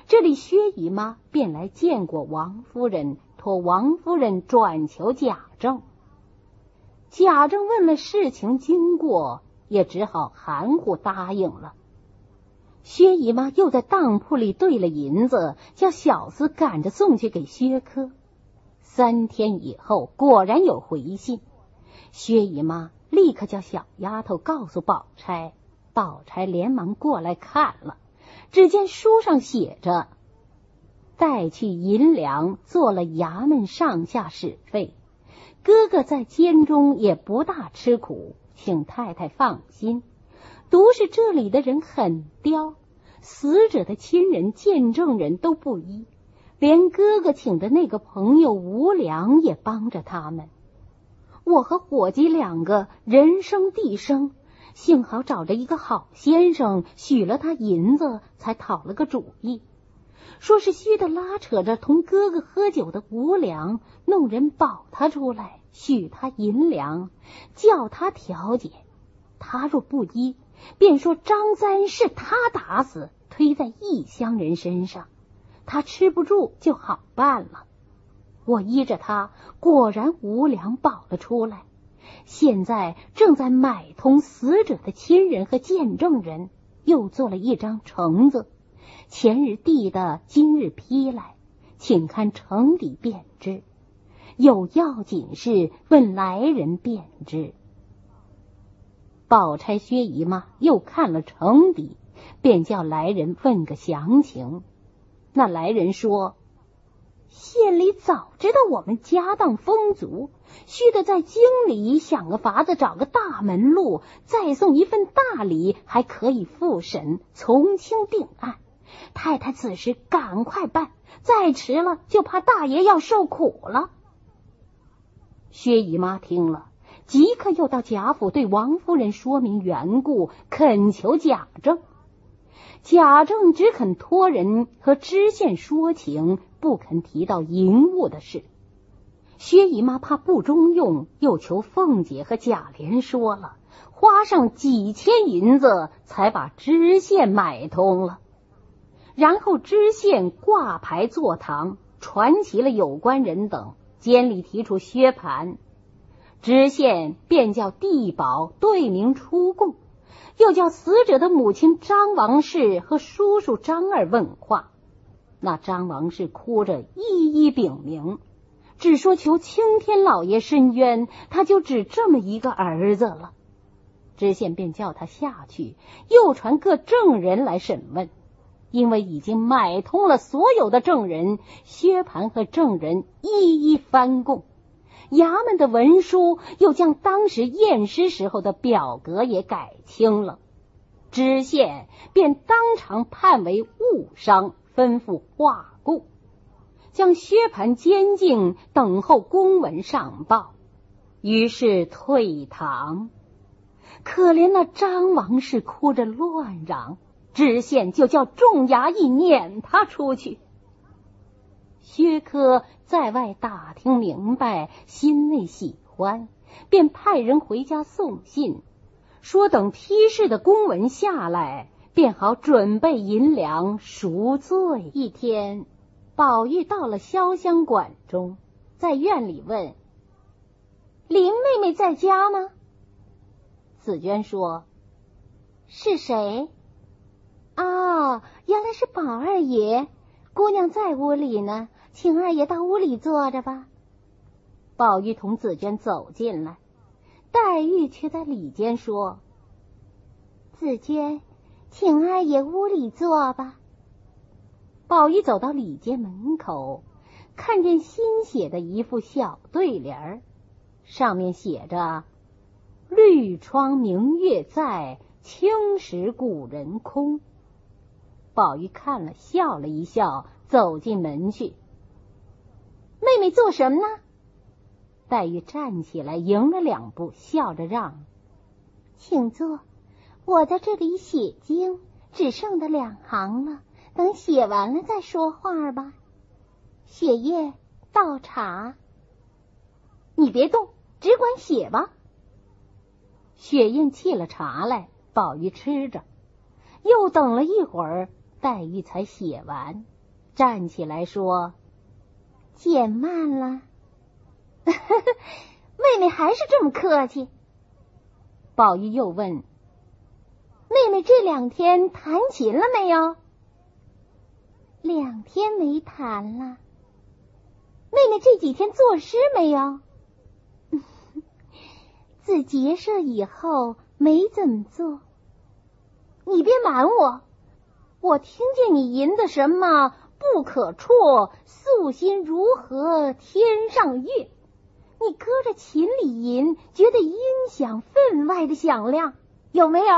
这里薛姨妈便来见过王夫人，托王夫人转求贾政。贾政问了事情经过，也只好含糊答应了。薛姨妈又在当铺里兑了银子，叫小厮赶着送去给薛科。3天以后，果然有回信。薛姨妈立刻叫小丫头告诉宝钗，宝钗连忙过来看了，只见书上写着：带去银两，做了衙门上下使费，哥哥在监中也不大吃苦，请太太放心。独是这里的人很刁，死者的亲人见证人都不依，连哥哥请的那个朋友吴良也帮着他们。我和伙计2个人生地生，幸好找着一个好先生，许了他银子，才讨了个主意，说是须得拉扯着同哥哥喝酒的吴良，弄人保他出来，许他银两，叫他调解。他若不依，便说张三是他打死，推在异乡人身上，他吃不住就好办了。我依着他，果然无良保了出来，现在正在买通死者的亲人和见证人，又做了一张呈子，前日递的，今日批来，请看呈底便知。有要紧事，问来人便知。宝钗、薛姨妈又看了呈底，便叫来人问个详情。那来人说：县里早知道我们家当丰足，须得在京里想个法子，找个大门路，再送一份大礼，还可以复审，从轻定案。太太此时赶快办，再迟了就怕大爷要受苦了。薛姨妈听了，即刻又到贾府对王夫人说明缘故，恳求贾政。贾政只肯托人和知县说情，不肯提到银物的事。薛姨妈怕不中用，又求凤姐和贾琏说了，花上几千银子才把知县买通了。然后知县挂牌坐堂，传齐了有关人等，监里提出薛蟠，知县便叫地保对名出供，又叫死者的母亲张王氏和叔叔张二问话。那张王氏哭着一一禀明，只说求青天老爷伸冤，他就只这么一个儿子了。知县便叫他下去，又传各证人来审问。因为已经买通了所有的证人，薛蟠和证人一一翻供，衙门的文书又将当时验尸时候的表格也改清了。知县便当场判为误伤，吩咐化供，将薛蟠监禁，等候公文上报。于是退堂。可怜那张王氏哭着乱嚷，知县就叫众衙役撵他出去。薛科在外打听明白，心内喜欢，便派人回家送信，说等批示的公文下来，便好准备银两赎罪。一天，宝玉到了潇湘馆中，在院里问：林妹妹在家吗？紫娟说：是谁？哦，原来是宝二爷，姑娘在屋里呢，请二爷到屋里坐着吧。宝玉同紫娟走进来，黛玉却在里间说：紫娟，请二爷屋里坐吧。宝玉走到里间门口，看见新写的一副小对联，上面写着：绿窗明月在，青石故人空。宝玉看了，笑了一笑，走进门去。妹妹做什么呢？黛玉站起来，迎了2步，笑着让：请坐，我在这里写经，只剩的2行了，等写完了再说话吧。雪夜倒茶。你别动，只管写吧。雪印沏了茶来，宝玉吃着，又等了一会儿，黛玉才写完。 站起来说：“减慢了。”妹妹还是这么客气。宝玉又问：“妹妹这2天弹琴了没有？”2天没弹了。妹妹这几天作诗没有？自结社以后没怎么做。你别瞒我，我听见你吟的什么不可辍，素心如何天上月，你搁着琴里吟，觉得音响分外的响亮，有没有？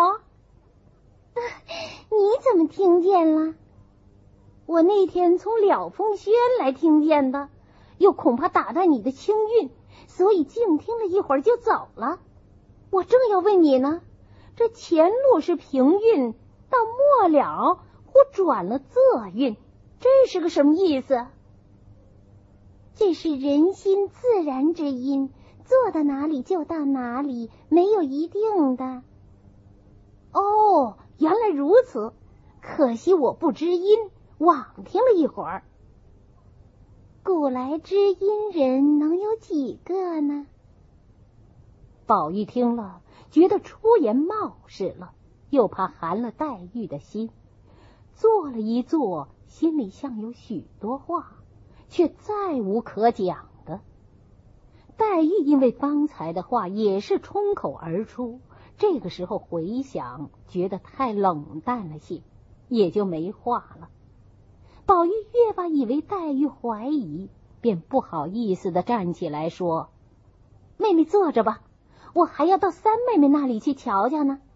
你怎么听见了？我那天从了风轩来听见的，又恐怕打断你的清韵，所以静听了一会儿就走了。我正要问你呢，这前路是平韵，到末了忽转了仄韵，这是个什么意思？这是人心自然之音，做到哪里就到哪里，没有一定的。哦，原来如此，可惜我不知音，枉听了一会儿。古来知音人能有几个呢？宝玉听了，觉得出言冒失了，又怕寒了黛玉的心，坐了一坐，心里像有许多话，却再无可讲的。黛玉因为方才的话也是冲口而出，这个时候回想，觉得太冷淡了些，也就没话了。宝玉越发以为黛玉怀疑，便不好意思地站起来说：“妹妹坐着吧，我还要到三妹妹那里去瞧瞧呢。”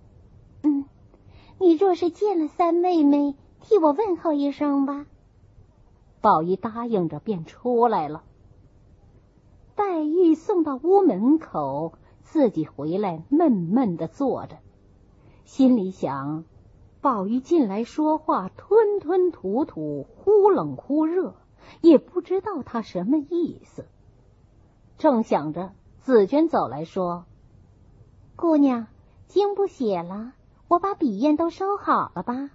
你若是见了三妹妹，替我问候一声吧。宝玉答应着便出来了。黛玉送到屋门口，自己回来闷闷地坐着，心里想，宝玉进来说话吞吞吐吐，忽冷忽热，也不知道他什么意思。正想着，紫鹃走来说：“姑娘，经不写了，我把笔砚都收好了吧？”“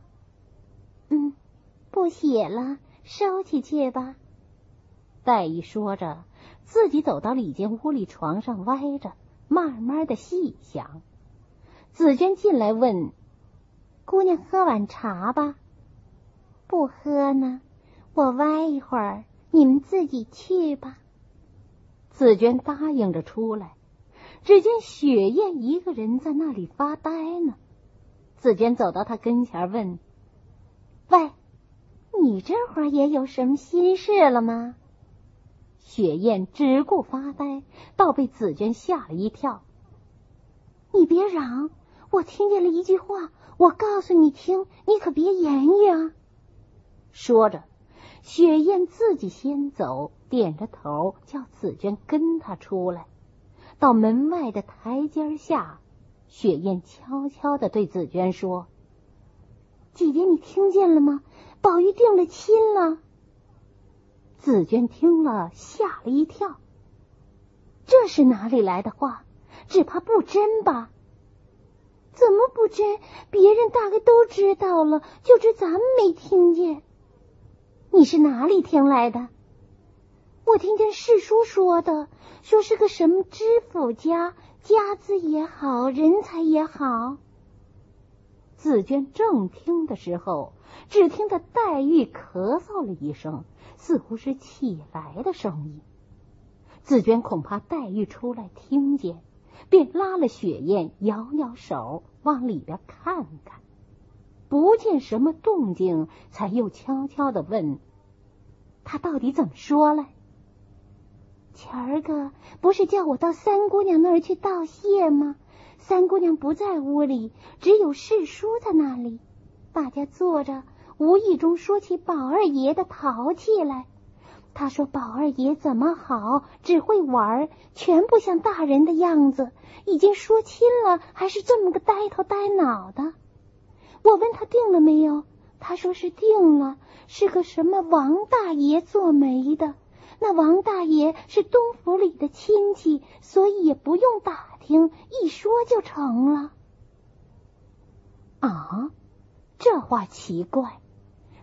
不写了，收起去吧。”黛玉说着，自己走到里间屋里床上歪着，慢慢的细想。紫鹃进来问：“姑娘喝碗茶吧。”“不喝呢，我歪一会儿，你们自己去吧。”紫鹃答应着出来，只见雪雁一个人在那里发呆呢。紫鹃走到他跟前问：“喂，你这会儿也有什么心事了吗？”雪雁只顾发呆，倒被紫鹃吓了一跳。“你别嚷，我听见了一句话，我告诉你听，你可别言语啊。”说着，雪雁自己先走，点着头叫紫鹃跟他出来。到门外的台阶下，雪雁悄悄地对紫鹃说：“姐姐，你听见了吗？宝玉定了亲了。”紫鹃听了吓了一跳，这是哪里来的话？只怕不真吧？怎么不真？别人大概都知道了，就只咱们没听见。你是哪里听来的？我听见世叔说的，说是个什么知府家，家资也好，人才也好。紫鹃正听的时候，只听得黛玉咳嗽了一声，似乎是起来的声音。紫鹃恐怕黛玉出来听见，便拉了雪雁，摇摇手往里边看看，不见什么动静，才又悄悄地问：“他到底怎么说了？”“前儿个不是叫我到三姑娘那儿去道谢吗？三姑娘不在屋里，只有世叔在那里。大家坐着，无意中说起宝二爷的淘气来。他说宝二爷怎么好，只会玩，全不像大人的样子，已经说亲了，还是这么个呆头呆脑的。我问他定了没有，他说是定了，是个什么王大爷做媒的。那王大爷是东府里的亲戚，所以也不用打听，一说就成了。”“啊，这话奇怪，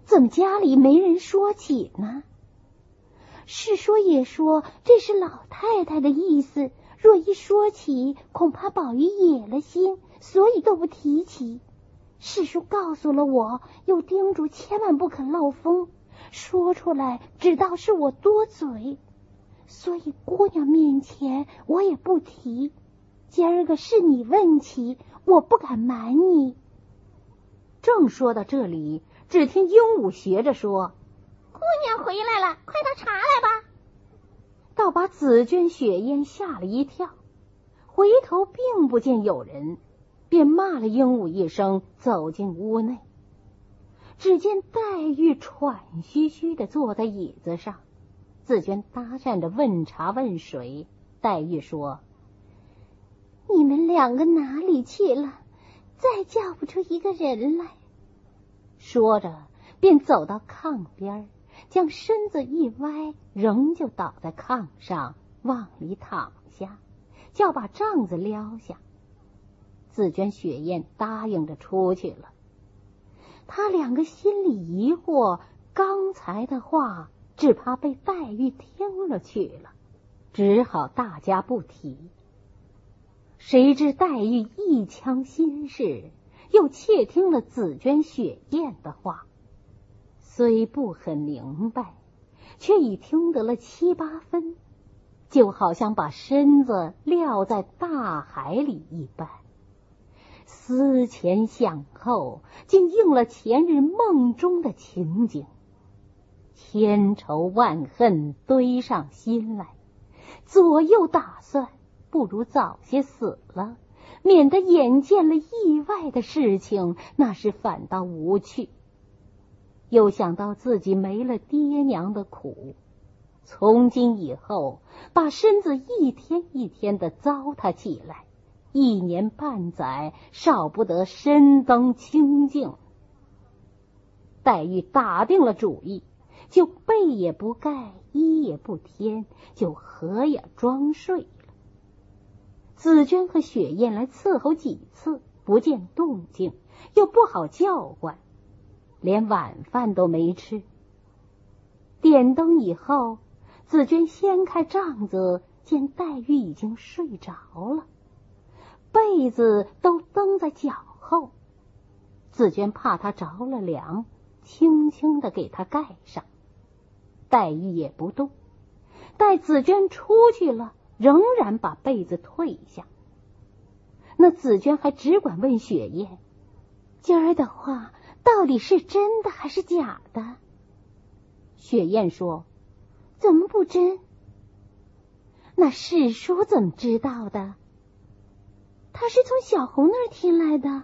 怎么家里没人说起呢？是说也说这是老太太的意思，若一说起，恐怕宝玉野了心，所以都不提起。世叔告诉了我，又叮嘱千万不可漏风，说出来只道是我多嘴，所以姑娘面前我也不提。今儿个是你问起，我不敢瞒你。 正说到这里，只听鹦鹉学着说：“ 姑娘回来了，快倒茶来吧。” 倒把紫鹃、雪雁吓了一跳，回头并不见有人，便骂了鹦鹉一声，走进屋内。只见黛玉喘吁吁地坐在椅子上，紫鹃搭讪着问茶问水。黛玉说：“ 你们两个哪里去了？再叫不出一个人来。” 说着便走到炕边，将身子一歪，仍旧倒在炕上，往里躺下，叫把帐子撩下。紫鹃、雪雁答应着出去了。他两个心里疑惑，刚才的话只怕被黛玉听了去了，只好大家不提。谁知黛玉一腔心事，又窃听了紫鹃、雪雁的话，虽不很明白，却已听得了7、8分，就好像把身子撂在大海里一般。思前想后，竟应了前日梦中的情景，千愁万恨堆上心来，左右打算，不如早些死了，免得眼见了意外的事情，那是反倒无趣。又想到自己没了爹娘的苦，从今以后把身子一天一天的糟蹋起来，1年半载少不得深登清净。黛玉打定了主意，就被也不盖，衣也不添，就合眼装睡了。紫鹃和雪雁来伺候几次，不见动静，又不好叫唤，连晚饭都没吃。点灯以后，紫鹃掀开帐子，见黛玉已经睡着了，被子都蹬在脚后。紫鹃怕她着了凉，轻轻地给她盖上。黛玉也不动，待紫鹃出去了，仍然把被子退下。那紫鹃还只管问雪雁：“ 今儿的话到底是真的还是假的？” 雪雁说：“ 怎么不真？” 那世叔怎么知道的？ 他是从小红那儿听来的。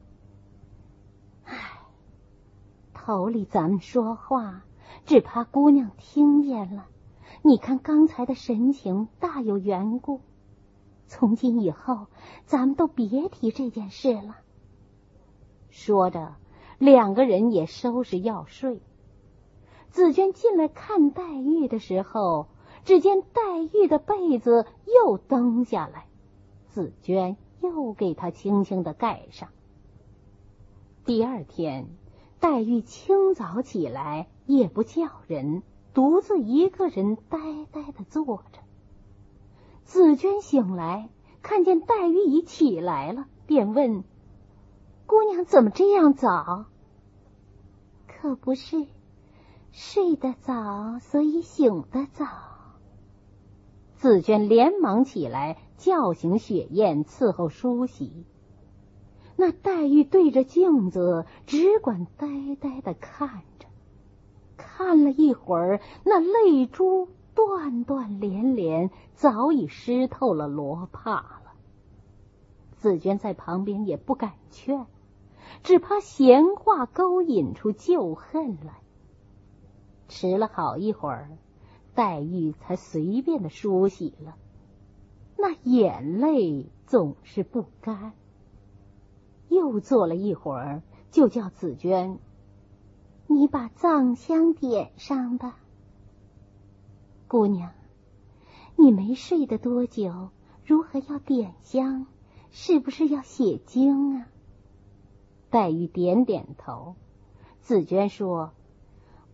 唉，头里咱们说话，只怕姑娘听见了。你看刚才的神情，大有缘故。从今以后，咱们都别提这件事了。说着，两个人也收拾要睡。紫鹃进来看黛玉的时候，只见黛玉的被子又蹬下来，紫鹃又给她轻轻地盖上。第二天，黛玉清早起来，也不叫人，独自一个人呆呆地坐着。紫鹃醒来，看见黛玉已起来了，便问：“姑娘怎么这样早？”“ 可不是，睡得早，所以醒得早。” 紫鹃连忙起来，叫醒雪雁伺候梳洗。那黛玉对着镜子，只管呆呆地看着。看了一会儿，那泪珠断断连连，早已湿透了罗帕了。紫鹃在旁边也不敢劝，只怕闲话勾引出旧恨来。迟了好一会儿，黛玉才随便的梳洗了，那眼泪总是不干。又坐了一会儿，就叫紫鹃：“ 你把藏香点上吧。”“ 姑娘， 你没睡得多久，如何要点香？是不是要写经啊？” 黛玉点点头。紫鹃说：“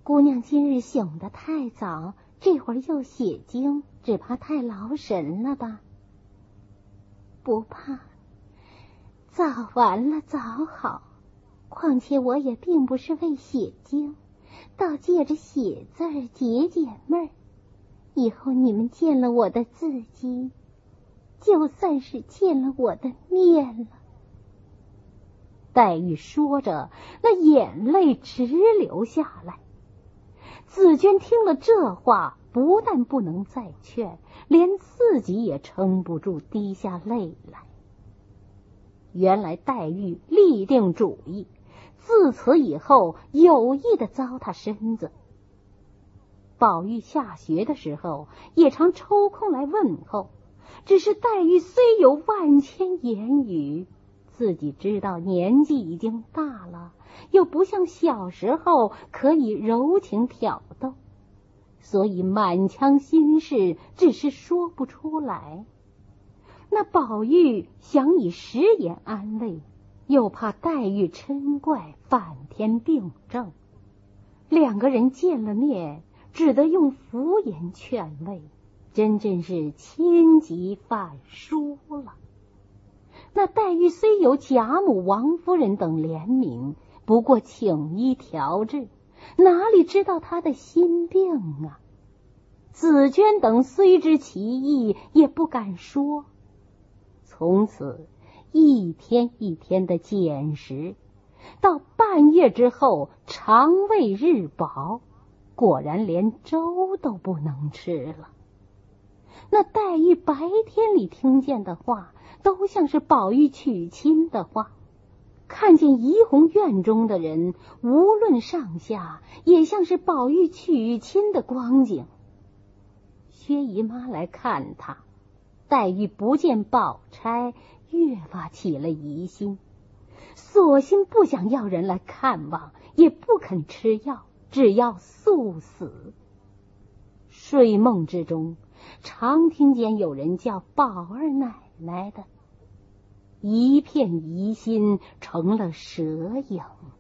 姑娘今日醒得太早，这会儿又写经，只怕太劳神了吧？不怕，早完了早好。况且我也并不是为写经，倒借着写字儿解解闷儿。以后你们见了我的字迹，就算是见了我的面了。黛玉说着，那眼泪直流下来。紫鹃听了这话，不但不能再劝，连自己也撑不住滴下泪来。原来黛玉立定主意，自此以后有意的糟蹋身子。宝玉下学的时候也常抽空来问候，只是黛玉虽有万千言语，自己知道年纪已经大了，又不像小时候可以柔情挑逗，所以满腔心事只是说不出来。那宝玉想以实言安慰，又怕黛玉嗔怪反添病症，两个人见了面，只得用敷言劝慰，真是千级反疏了。那黛玉虽有贾母、王夫人等怜悯，不过请医调治，哪里知道她的心病啊？紫鹃等虽知其意，也不敢说。从此一天一天的减食，到半夜之后肠胃日饱，果然连粥都不能吃了。那黛玉白天里听见的话，都像是宝玉娶亲的话，看见怡红院中的人，无论上下，也像是宝玉娶亲的光景。薛姨妈来看她，黛玉不见宝钗，越发起了疑心，索性不想要人来看望，也不肯吃药，只要速死。睡梦之中，常听见有人叫宝二奶奶的，一片疑心成了蛇影。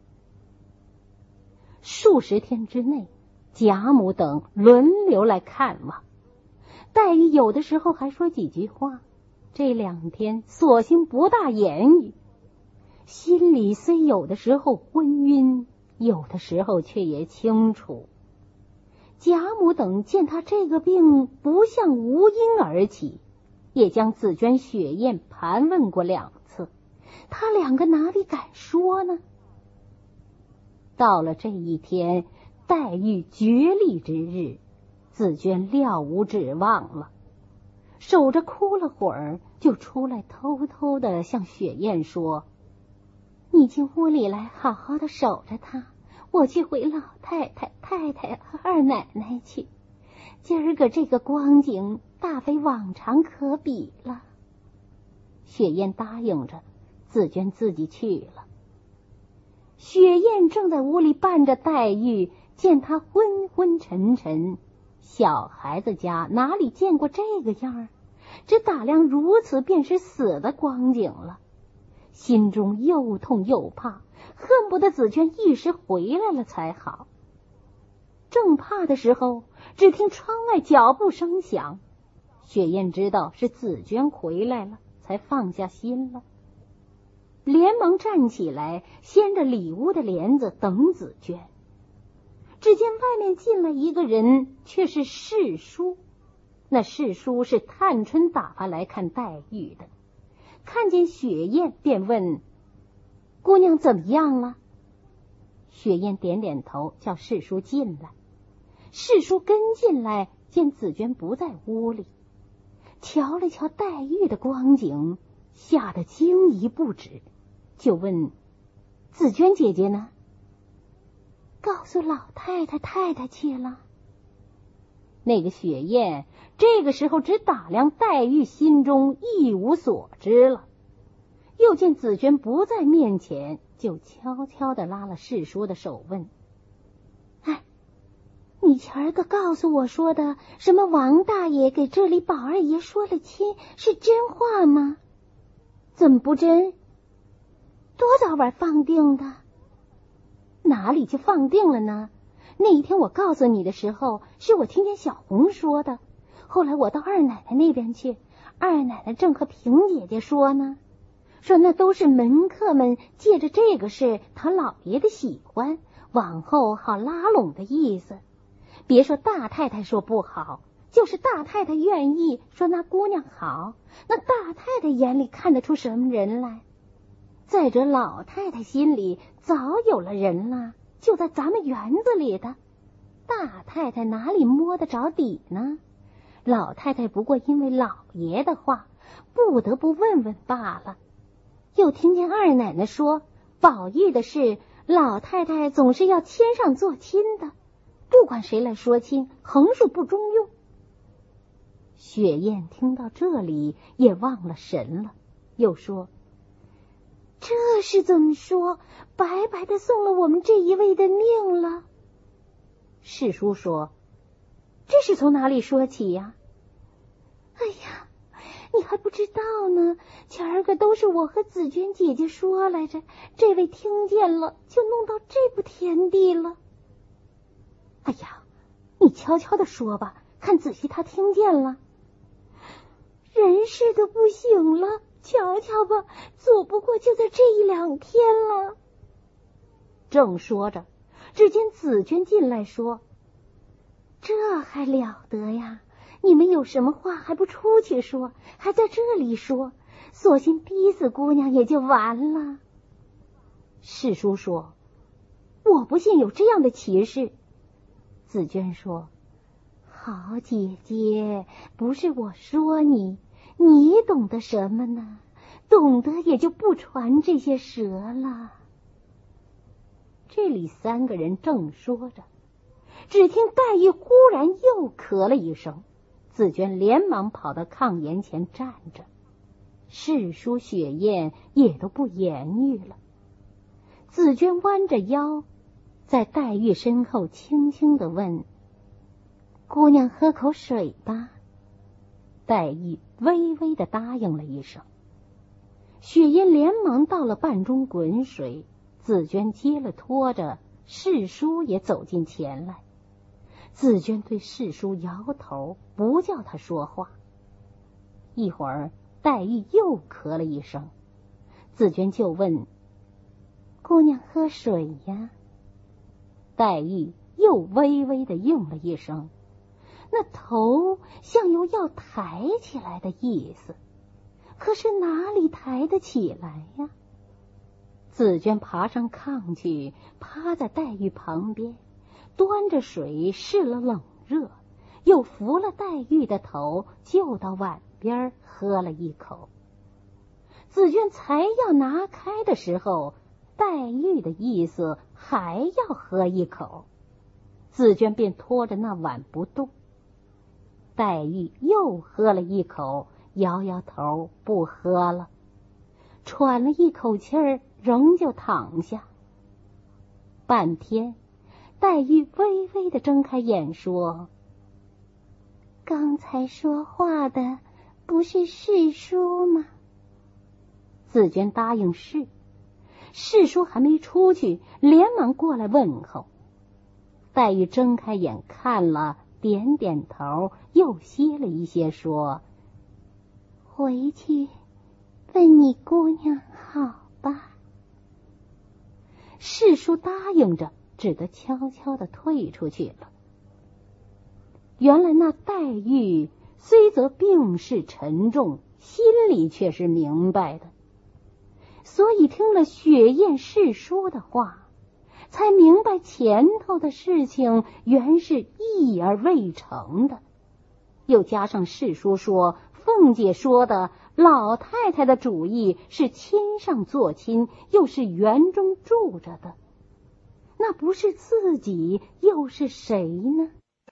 数十天之内，贾母等轮流来看望，黛玉有的时候还说几句话，这2天索性不大言语，心里虽有的时候昏晕，有的时候却也清楚。贾母等见他这个病不像无因而起，也将紫鹃、雪雁盘问过2次，他2个哪里敢说呢？到了这一天，黛玉决力之日，紫鹃料无指望了，守着哭了会儿，就出来偷偷的向雪雁说：“你进屋里来，好好的守着他，我去回老太太、太太和二奶奶去。今儿个这个光景，大非往常可比了。”雪雁答应着，紫鹃自己去了。雪雁正在屋里伴着黛玉，见她昏昏沉沉，小孩子家哪里见过这个样，只打量如此便是死的光景了，心中又痛又怕，恨不得紫鹃一时回来了才好。正怕的时候，只听窗外脚步声响，雪雁知道是紫鹃回来了，才放下心了，连忙站起来，掀着里屋的帘子等紫鹃。只见外面进来一个人，却是世叔。那世叔是探春打发来看黛玉的，看见雪雁便问：“姑娘怎么样了？”雪雁点点头，叫世叔进来。世叔跟进来，见紫鹃不在屋里，瞧了瞧黛玉的光景，吓得惊疑不止，就问：“紫鹃姐姐呢？”“告诉老太太、太太去了。”那个雪雁这个时候只打量黛玉，心中一无所知了。又见紫鹃不在面前，就悄悄地拉了世叔的手问：“哎，你前儿个告诉我说的什么王大爷给这里宝二爷说了亲，是真话吗？怎么不真？多早晚放定的？”“哪里就放定了呢？ 那一天我告诉你的时候，是我听见小红说的。后来我到二奶奶那边去，二奶奶正和平姐姐说呢，说那都是门客们借着这个事讨老爷的喜欢，往后好拉拢的意思。别说大太太说不好，就是大太太愿意说那姑娘好，那大太太眼里看得出什么人来？再者老太太心里早有了人了，就在咱们园子里的，大太太哪里摸得着底呢？老太太不过因为老爷的话，不得不问问罢了。又听见二奶奶说，宝玉的事，老太太总是要牵上做亲的，不管谁来说亲，横竖不中用。雪雁听到这里也忘了神了，又说，这是怎么说？白白的送了我们这一位的命了。世叔说，这是从哪里说起呀？哎呀，你还不知道呢，前儿个都是我和紫娟姐姐说来着，这位听见了，就弄到这步田地了。哎呀，你悄悄的说吧，看仔细他听见了。人事都不行了，瞧瞧吧，左不过就在这一两天了。正说着，只见紫娟进来说，这还了得呀，你们有什么话还不出去说，还在这里说，索性逼死姑娘也就完了。世叔说，我不信有这样的奇事。紫娟说，好姐姐，不是我说你，你懂得什么呢？懂得也就不传这些蛇了。这里三个人正说着，只听黛玉忽然又咳了一声，紫娟连忙跑到炕沿前站着，世叔雪雁也都不言语了。紫娟弯着腰，在黛玉身后轻轻地问，姑娘喝口水吧。黛玉微微地答应了一声。雪雁连忙倒了半盅滚水，紫娟接了拖着，世叔也走进前来。紫娟对世叔摇头，不叫他说话。一会儿黛玉又咳了一声，紫娟就问，姑娘喝水呀？黛玉又微微地应了一声，那头像有要抬起来的意思，可是哪里抬得起来呀？紫娟爬上炕去，趴在黛玉旁边，端着水试了冷热，又扶了黛玉的头，就到碗边喝了一口。紫娟才要拿开的时候，黛玉的意思还要喝一口，紫娟便拖着那碗不动。黛玉又喝了一口，摇摇头不喝了，喘了一口气儿，仍旧躺下。半天，黛玉微微地睁开眼说，刚才说话的不是世叔吗？紫娟答应是。世叔还没出去，连忙过来问候。黛玉睁开眼看了，点点头，又歇了一些，说，回去问你姑娘好吧。世叔答应着，只得悄悄地退出去了。原来那黛玉虽则病势沉重，心里却是明白的，所以听了雪雁世叔的话，才明白前头的事情原是意而未成的。又加上世叔说，凤姐说的老太太的主意是牵上做亲，又是园中住着的，那不是自己又是谁呢？